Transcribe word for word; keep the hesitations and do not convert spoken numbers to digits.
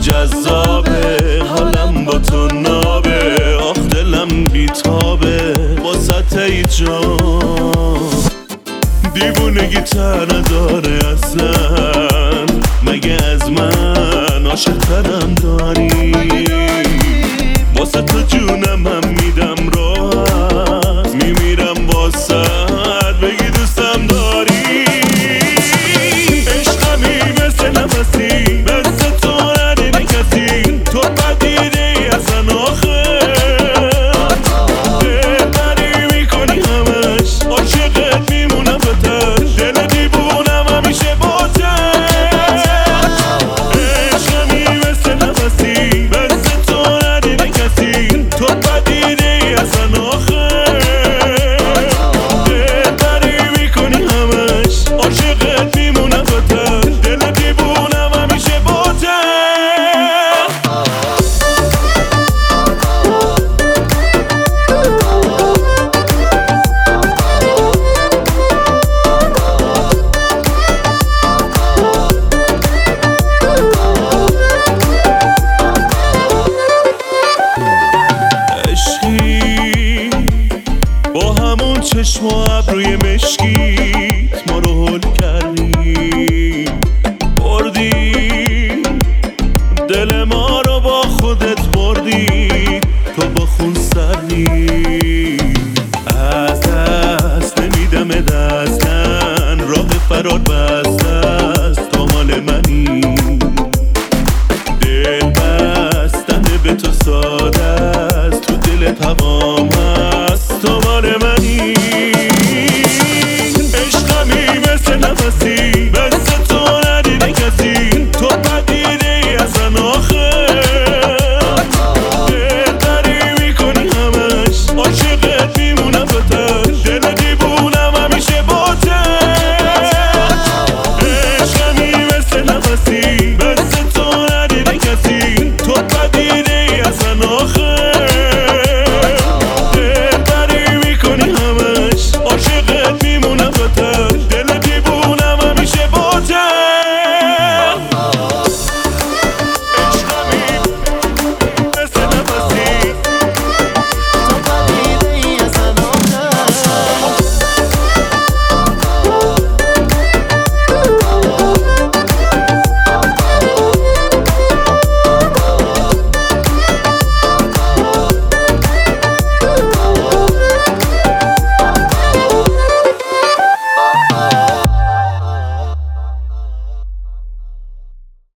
جذابه، حالم با تو نابه، آخ دلم بیتابه واسه ای جان. دیوونگی تر نداره اصلا، مگه از من عاشق ترم داری؟ واسه تو جونم هم میدم راحت، میمیرم واسه بگی دوستم داری. عشقمی مثل نفسی، مثل تو ندیده کسی، تو بدیده ای اصلا آخه دلبری میکنی همش، عاشقت میمونم بتر، دل دیوونم همیشه با تر. عشقمی مثل نفسی، مثل تو ندیده کسی، تو بدیده ای اصلا آخه دلبری میکنی همش، عاشقت میمونم بتر، دل دیوونم همیشه با تر. عشقی با همون چشم و ابروی مشکیت ما رو هل کردی، بردی دل ما رو با خودت بردی، تو با خون سردی.